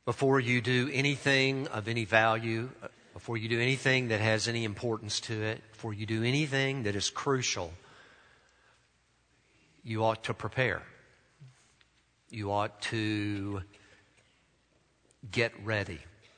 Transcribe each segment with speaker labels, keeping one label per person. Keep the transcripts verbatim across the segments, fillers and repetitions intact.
Speaker 1: Before you do anything of any value, before you do anything that has any importance to it, before you do anything that is crucial, you ought to prepare. You ought to get ready.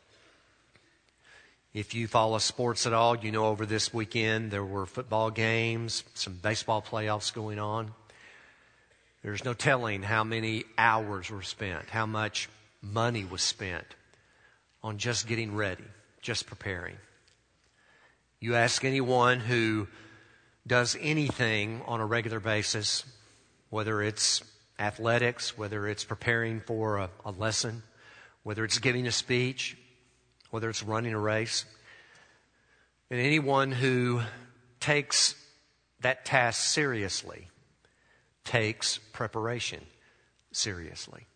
Speaker 1: If you follow sports at all, you know over this weekend there were football games, some baseball playoffs going on. There's no telling how many hours were spent, how much money was spent on just getting ready, just preparing. You ask anyone who does anything on a regular basis, whether it's athletics, whether it's preparing for a, a lesson, whether it's giving a speech, whether it's running a race, and anyone who takes that task seriously takes preparation seriously.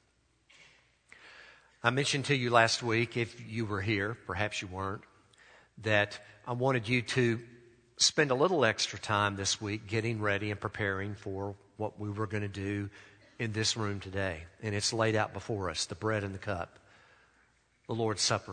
Speaker 1: I mentioned to you last week, if you were here, perhaps you weren't, that I wanted you to spend a little extra time this week getting ready and preparing for what we were going to do in this room today. And it's laid out before us, the bread and the cup, the Lord's Supper.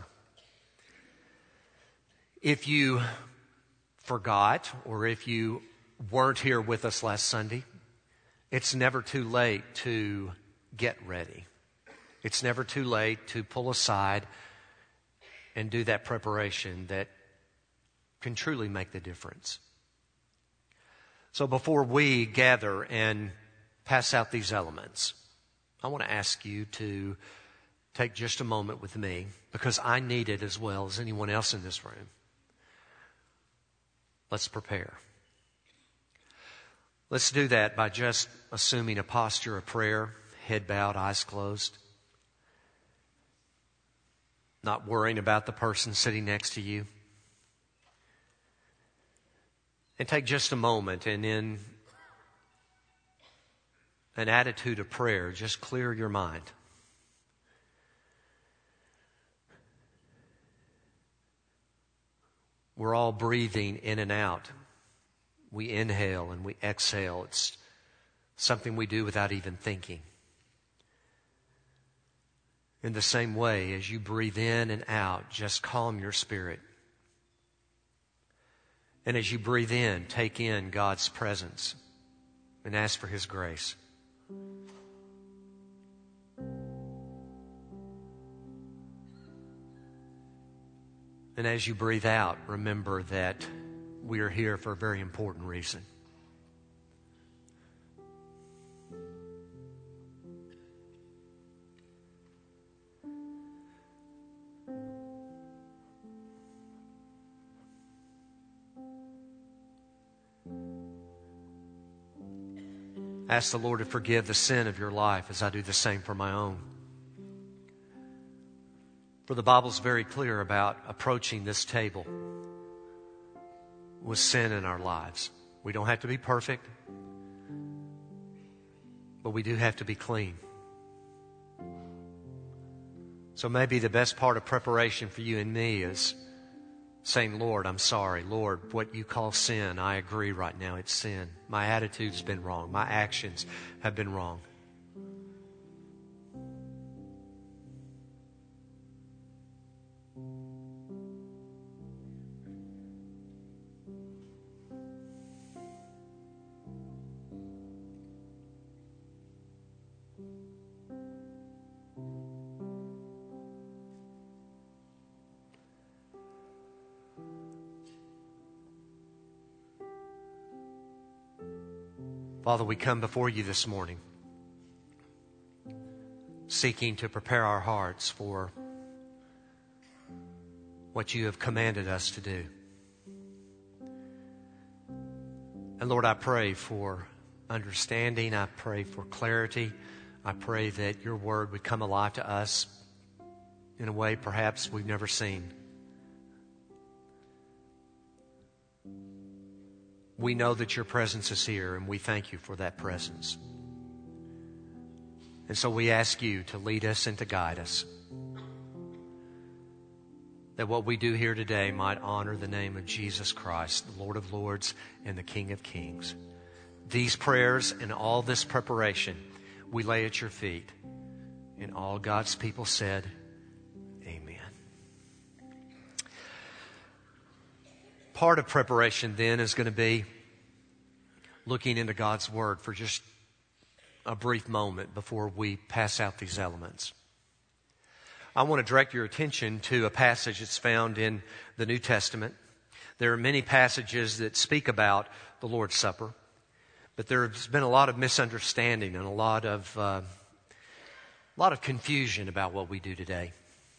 Speaker 1: If you forgot or if you weren't here with us last Sunday, it's never too late to get ready. It's never too late to pull aside and do that preparation that can truly make the difference. So before we gather and pass out these elements, I want to ask you to take just a moment with me, because I need it as well as anyone else in this room. Let's prepare. Let's do that by just assuming a posture of prayer, head bowed, eyes closed. Not worrying about the person sitting next to you. And take just a moment and in an attitude of prayer, just clear your mind. We're all breathing in and out. We inhale and we exhale. It's something we do without even thinking. In the same way, as you breathe in and out, just calm your spirit. And as you breathe in, take in God's presence and ask for His grace. And as you breathe out, remember that we are here for a very important reason. Ask the Lord to forgive the sin of your life as I do the same for my own. For the Bible's very clear about approaching this table with sin in our lives. We don't have to be perfect, but we do have to be clean. So maybe the best part of preparation for you and me is saying, Lord, I'm sorry. Lord, what you call sin, I agree right now, it's sin. My attitude's been wrong. My actions have been wrong. Father, we come before you this morning, seeking to prepare our hearts for what you have commanded us to do. And Lord, I pray for understanding. I pray for clarity. I pray that your word would come alive to us in a way perhaps we've never seen. We know that your presence is here, and we thank you for that presence. And so we ask you to lead us and to guide us, that what we do here today might honor the name of Jesus Christ, the Lord of Lords and the King of Kings. These prayers and all this preparation we lay at your feet. And all God's people said, part of preparation then is going to be looking into God's Word for just a brief moment before we pass out these elements. I want to direct your attention to a passage that's found in the New Testament. There are many passages that speak about the Lord's Supper, but there's been a lot of misunderstanding and a lot of uh, a lot of confusion about what we do today.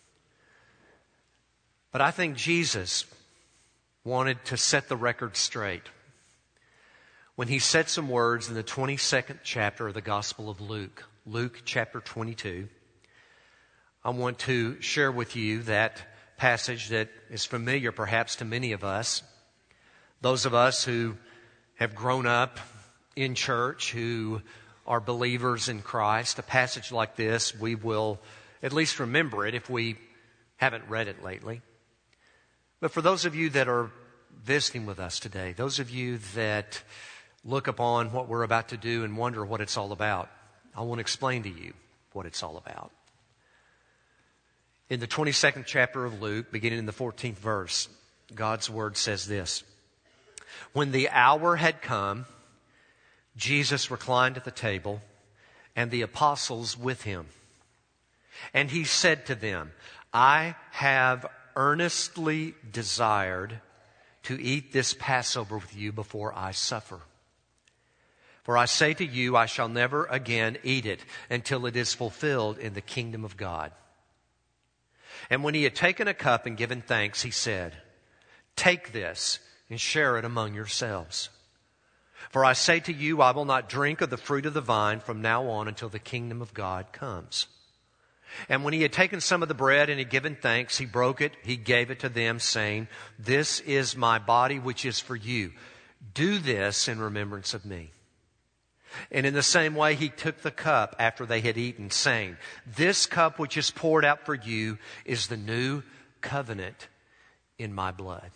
Speaker 1: But I think Jesus wanted to set the record straight when he said some words in the twenty-second chapter of the Gospel of Luke, Luke chapter twenty-two. I want to share with you that passage that is familiar perhaps to many of us. Those of us who have grown up in church, who are believers in Christ, a passage like this, we will at least remember it if we haven't read it lately. But for those of you that are visiting with us today, those of you that look upon what we're about to do and wonder what it's all about, I want to explain to you what it's all about. In the twenty-second chapter of Luke, beginning in the fourteenth verse, God's Word says this: When the hour had come, Jesus reclined at the table, and the apostles with him. And he said to them, I have earnestly desired to eat this Passover with you before I suffer. For I say to you, I shall never again eat it until it is fulfilled in the kingdom of God. And when he had taken a cup and given thanks, he said, Take this and share it among yourselves. For I say to you, I will not drink of the fruit of the vine from now on until the kingdom of God comes. And when he had taken some of the bread and had given thanks, he broke it, he gave it to them, saying, This is my body which is for you. Do this in remembrance of me. And in the same way he took the cup after they had eaten, saying, This cup which is poured out for you is the new covenant in my blood.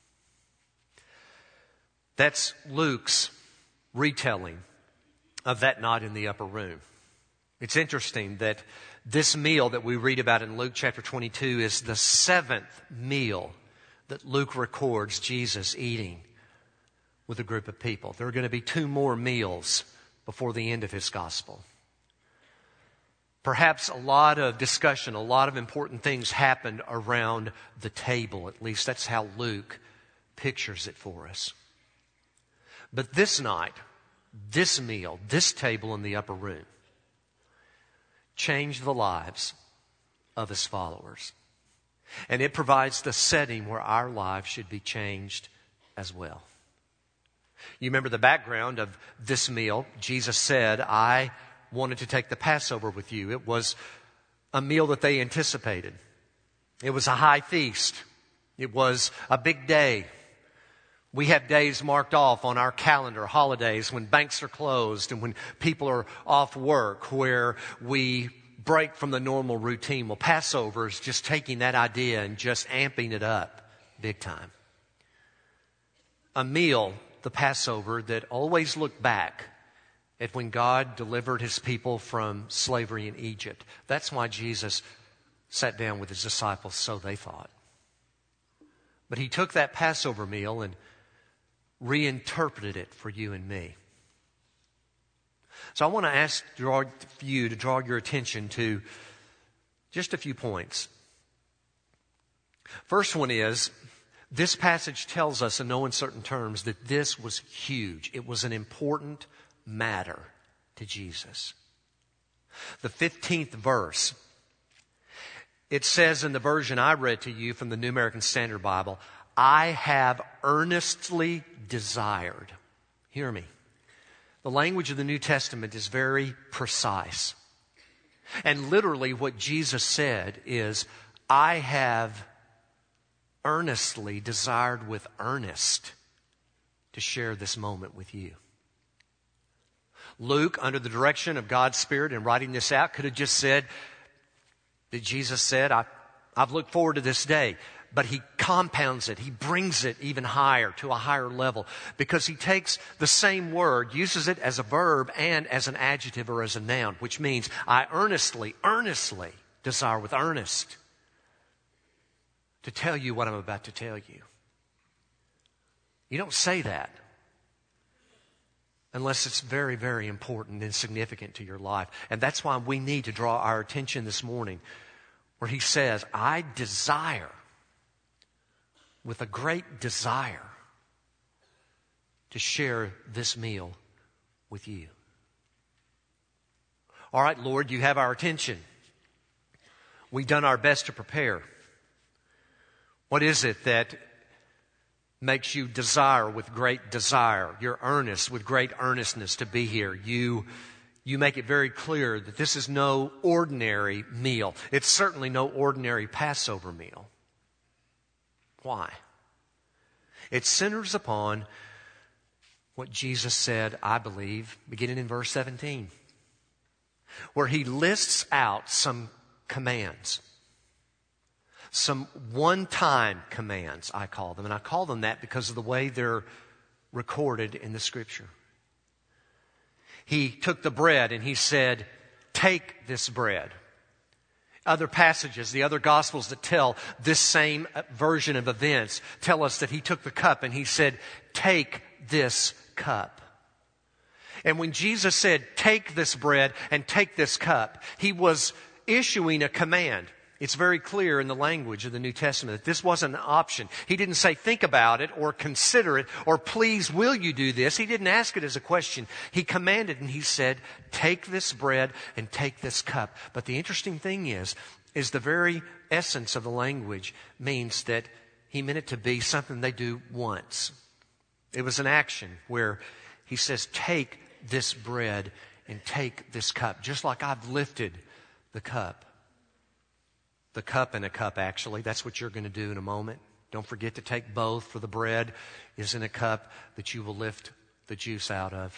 Speaker 1: That's Luke's retelling of that night in the upper room. It's interesting that this meal that we read about in Luke chapter twenty-two is the seventh meal that Luke records Jesus eating with a group of people. There are going to be two more meals before the end of his gospel. Perhaps a lot of discussion, a lot of important things happened around the table. At least that's how Luke pictures it for us. But this night, this meal, this table in the upper room, changed the lives of his followers. And it provides the setting where our lives should be changed as well. You remember the background of this meal. Jesus said, I wanted to take the Passover with you. It was a meal that they anticipated. It was a high feast. It was a big day. We have days marked off on our calendar, holidays, when banks are closed and when people are off work, where we break from the normal routine. Well, Passover is just taking that idea and just amping it up big time. A meal, the Passover, that always looked back at when God delivered his people from slavery in Egypt. That's why Jesus sat down with his disciples, so they thought. But he took that Passover meal and reinterpreted it for you and me. So I want to ask draw, you to draw your attention to just a few points. First one is, this passage tells us in no uncertain terms that this was huge. It was an important matter to Jesus. The fifteenth verse, it says in the version I read to you from the New American Standard Bible, I have earnestly desired. Hear me. The language of the New Testament is very precise. And literally what Jesus said is, I have earnestly desired with earnest to share this moment with you. Luke, under the direction of God's Spirit in writing this out, could have just said that Jesus said, I, I've looked forward to this day. But he compounds it. He brings it even higher, to a higher level, because he takes the same word, uses it as a verb and as an adjective or as a noun, which means I earnestly, earnestly desire with earnest to tell you what I'm about to tell you. You don't say that unless it's very, very important and significant to your life. And that's why we need to draw our attention this morning where he says, I desire, with a great desire, to share this meal with you. All right, Lord, you have our attention. We've done our best to prepare. What is it that makes you desire with great desire? You're earnest with great earnestness to be here. You, you make it very clear that this is no ordinary meal. It's certainly no ordinary Passover meal. Why? It centers upon what Jesus said, I believe, beginning in verse seventeen, where he lists out some commands. Some one-time commands, I call them. And I call them that because of the way they're recorded in the Scripture. He took the bread and he said, take this bread. Other passages, the other Gospels that tell this same version of events tell us that he took the cup and he said, take this cup. And when Jesus said, take this bread and take this cup, he was issuing a command. It's very clear in the language of the New Testament that this wasn't an option. He didn't say, think about it or consider it or please, will you do this? He didn't ask it as a question. He commanded and he said, take this bread and take this cup. But the interesting thing is, is the very essence of the language means that he meant it to be something they do once. It was an action where he says, take this bread and take this cup, just like I've lifted the cup. The cup and a cup, actually. That's what you're going to do in a moment. Don't forget to take both, for the bread is in a cup that you will lift the juice out of.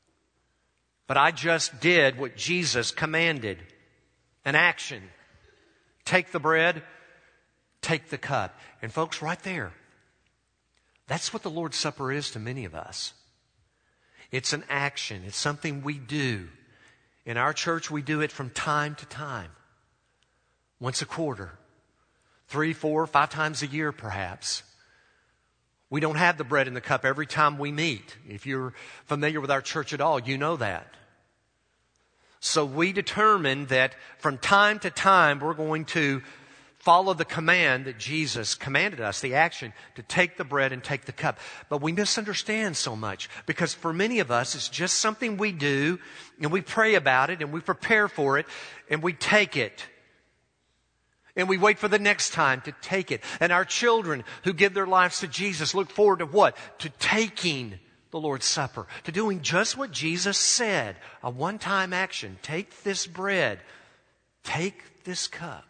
Speaker 1: But I just did what Jesus commanded. An action. Take the bread, take the cup. And folks, right there, that's what the Lord's Supper is to many of us. It's an action. It's something we do. In our church, we do it from time to time. Once a quarter. Three, four, five times a year, perhaps. We don't have the bread and the cup every time we meet. If you're familiar with our church at all, you know that. So we determined that from time to time, we're going to follow the command that Jesus commanded us, the action, to take the bread and take the cup. But we misunderstand so much because for many of us, it's just something we do and we pray about it and we prepare for it and we take it. And we wait for the next time to take it. And our children who give their lives to Jesus look forward to what? To taking the Lord's Supper. To doing just what Jesus said. A one-time action. Take this bread. Take this cup.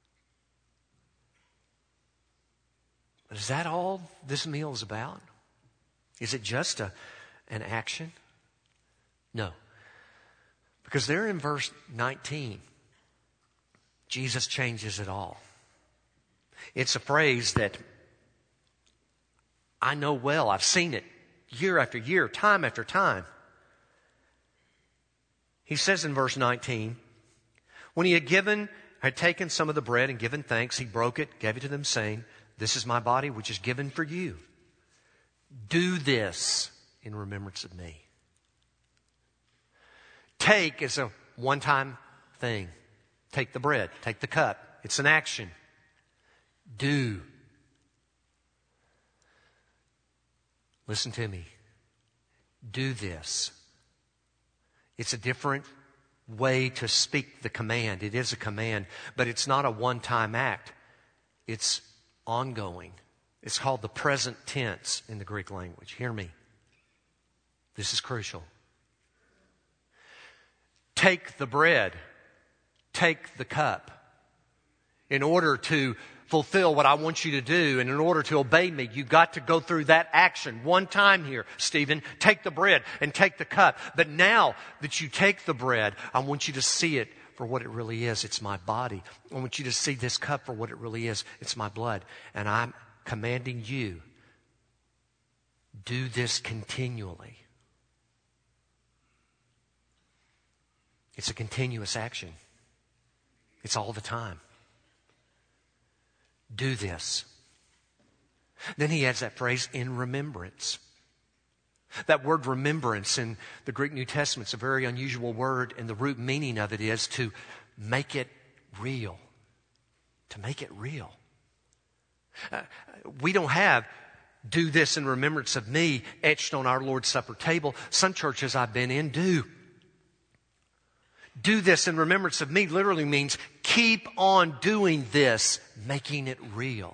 Speaker 1: But is that all this meal is about? Is it just a, an action? No. Because there in verse nineteen, Jesus changes it all. It's a phrase that I know well. I've seen it year after year, time after time. He says in verse nineteen, when he had given, had taken some of the bread and given thanks, he broke it, gave it to them, saying, this is my body which is given for you. Do this in remembrance of me. Take is a one-time thing. Take the bread. Take the cup. It's an action. Do. Listen to me. Do this. It's a different way to speak the command. It is a command, but it's not a one-time act. It's ongoing. It's called the present tense in the Greek language. Hear me. This is crucial. Take the bread. Take the cup. In order to fulfill what I want you to do and in order to obey me, you've got to go through that action. One time here, Stephen, take the bread and take the cup. But now that you take the bread, I want you to see it for what it really is. It's my body. I want you to see this cup for what it really is. It's my blood. And I'm commanding you, do this continually. It's a continuous action. It's all the time. Do this. Then he adds that phrase, in remembrance. That word remembrance in the Greek New Testament is a very unusual word, and the root meaning of it is to make it real. To make it real. Uh, we don't have do this in remembrance of me etched on our Lord's Supper table. Some churches I've been in do. Do this in remembrance of me literally means keep on doing this, making it real.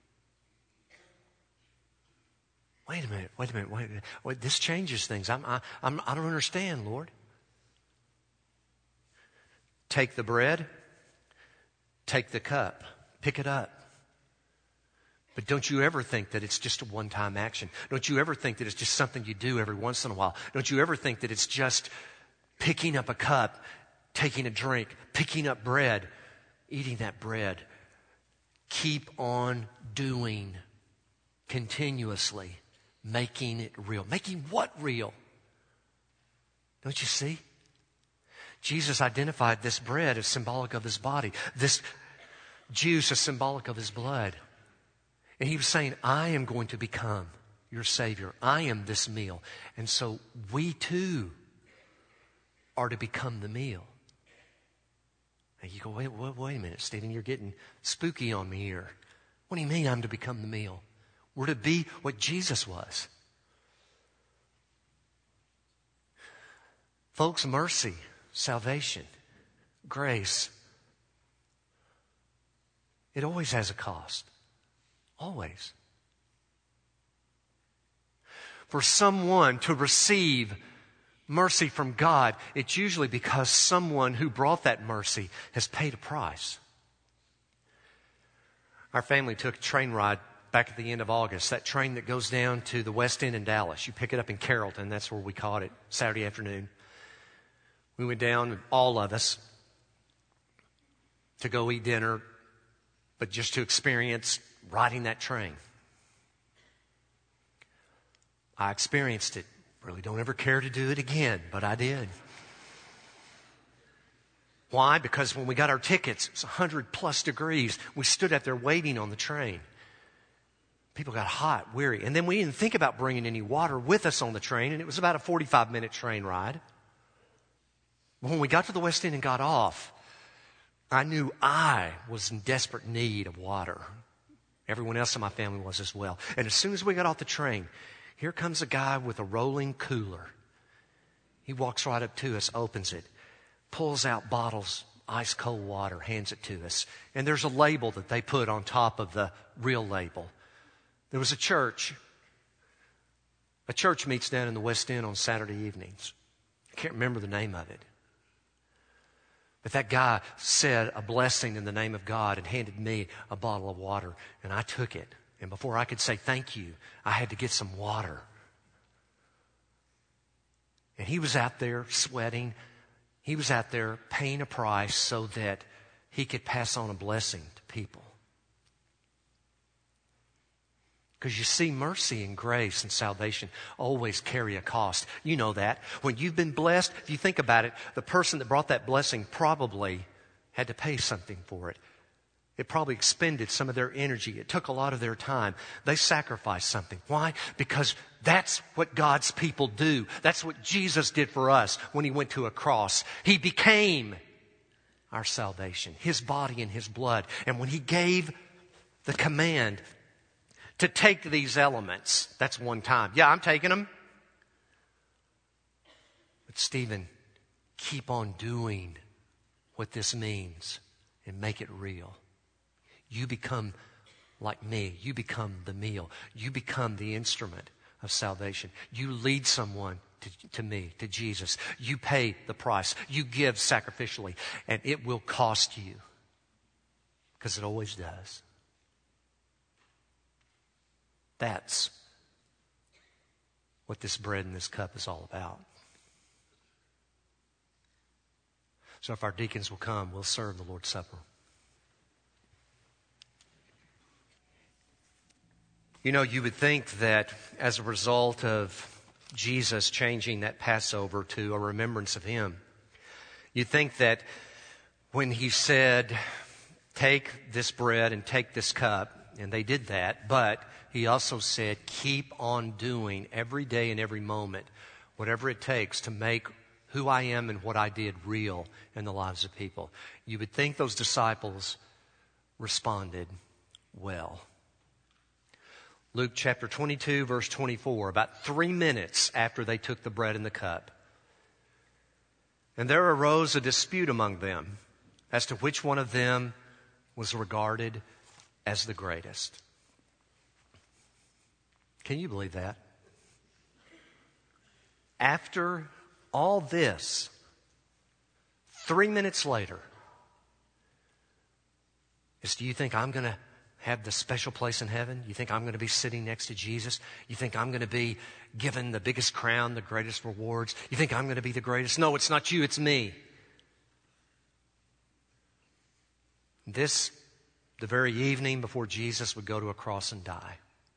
Speaker 1: Wait a minute, wait a minute, wait a minute. Wait, this changes things. I'm, I, I'm, I don't understand, Lord. Take the bread, take the cup, pick it up. But don't you ever think that it's just a one-time action. Don't you ever think that it's just something you do every once in a while. Don't you ever think that it's just picking up a cup, taking a drink, picking up bread, eating that bread. Keep on doing continuously, making it real. Making what real? Don't you see? Jesus identified this bread as symbolic of his body. This juice is symbolic of his blood. And he was saying, I am going to become your Savior. I am this meal. And so we too are to become the meal. And you go, wait, wait, wait a minute, Stephen, you're getting spooky on me here. What do you mean I'm to become the meal? We're to be what Jesus was. Folks, mercy, salvation, grace, it always has a cost. Always. For someone to receive mercy from God, it's usually because someone who brought that mercy has paid a price. Our family took a train ride back at the end of August, that train that goes down to the West End in Dallas. You pick it up in Carrollton, that's where we caught it, Saturday afternoon. We went down, all of us, to go eat dinner, but just to experience riding that train. I experienced it. Really don't ever care to do it again, but I did. Why? Because when we got our tickets, it was one hundred plus degrees. We stood out there waiting on the train. People got hot, weary. And then we didn't think about bringing any water with us on the train, and it was about a forty-five minute train ride. When we got to the West End and got off, I knew I was in desperate need of water. Everyone else in my family was as well. And as soon as we got off the train, here comes a guy with a rolling cooler. He walks right up to us, opens it, pulls out bottles, ice cold water, hands it to us. And there's a label that they put on top of the real label. There was a church. A church meets down in the West End on Saturday evenings. I can't remember the name of it. But that guy said a blessing in the name of God and handed me a bottle of water. And I took it. And before I could say thank you, I had to get some water. And he was out there sweating. He was out there paying a price so that he could pass on a blessing to people. Because you see, mercy and grace and salvation always carry a cost. You know that. When you've been blessed, if you think about it, the person that brought that blessing probably had to pay something for it. It probably expended some of their energy. It took a lot of their time. They sacrificed something. Why? Because that's what God's people do. That's what Jesus did for us when he went to a cross. He became our salvation, his body and his blood. And when he gave the command to take these elements, that's one time. Yeah, I'm taking them. But Stephen, keep on doing what this means and make it real. You become like me. You become the meal. You become the instrument of salvation. You lead someone to, to me, to Jesus. You pay the price. You give sacrificially. And it will cost you. Because it always does. That's what this bread and this cup is all about. So if our deacons will come, we'll serve the Lord's Supper. You know, you would think that as a result of Jesus changing that Passover to a remembrance of him, you'd think that when he said, take this bread and take this cup, and they did that. But he also said, keep on doing every day and every moment, whatever it takes to make who I am and what I did real in the lives of people. You would think those disciples responded well. Luke chapter twenty-two, verse twenty-four, about three minutes after they took the bread and the cup. And there arose a dispute among them as to which one of them was regarded as the greatest. Can you believe that? After all this, three minutes later, is, do you think I'm going to have the special place in heaven? You think I'm going to be sitting next to Jesus? You think I'm going to be given the biggest crown, the greatest rewards? You think I'm going to be the greatest? No, it's not you, it's me. This, the very evening before Jesus would go to a cross and die.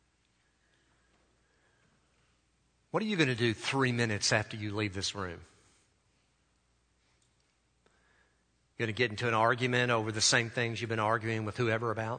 Speaker 1: What are you going to do three minutes after you leave this room? You're going to get into an argument over the same things you've been arguing with whoever about?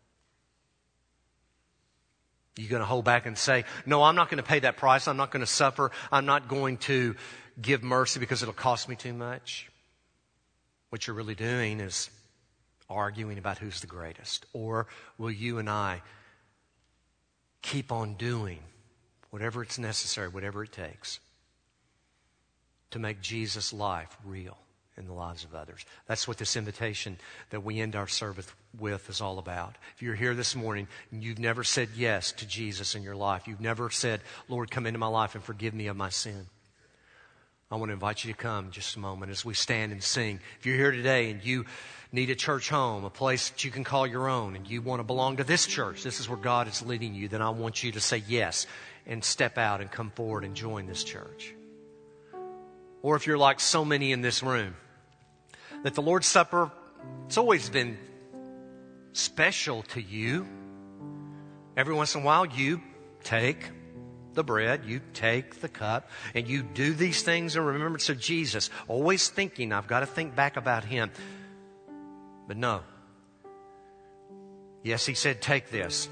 Speaker 1: You're going to hold back and say, no, I'm not going to pay that price. I'm not going to suffer. I'm not going to give mercy because it'll cost me too much. What you're really doing is arguing about who's the greatest. Or will you and I keep on doing whatever it's necessary, whatever it takes to make Jesus' life real in the lives of others? That's what this invitation that we end our service with is all about. If you're here this morning and you've never said yes to Jesus in your life, you've never said, Lord, come into my life and forgive me of my sin, I want to invite you to come just a moment as we stand and sing. If you're here today and you need a church home, a place that you can call your own, and you want to belong to this church, this is where God is leading you, then I want you to say yes and step out and come forward and join this church. Or if you're like so many in this room, that the Lord's Supper, it's always been special to you. Every once in a while, you take the bread, you take the cup, and you do these things in remembrance of Jesus. Always thinking, I've got to think back about Him. But no. Yes, He said, take this.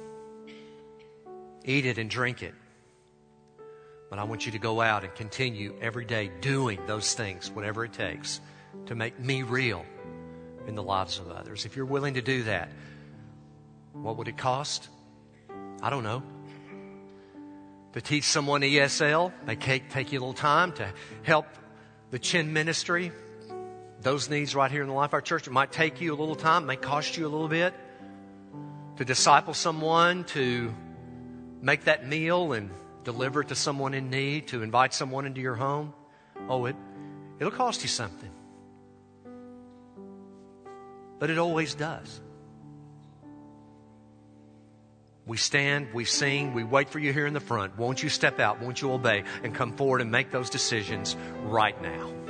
Speaker 1: Eat it and drink it. But I want you to go out and continue every day doing those things, whatever it takes, to make me real in the lives of others. If you're willing to do that, what would it cost? I don't know. To teach someone E S L, may take, take you a little time. To help the Chin ministry, those needs right here in the life of our church, it might take you a little time, it may cost you a little bit. To disciple someone, to make that meal and deliver it to someone in need, to invite someone into your home. Oh, it, it'll cost you something. But it always does. We stand, we sing, we wait for you here in the front. Won't you step out? Won't you obey and come forward and make those decisions right now?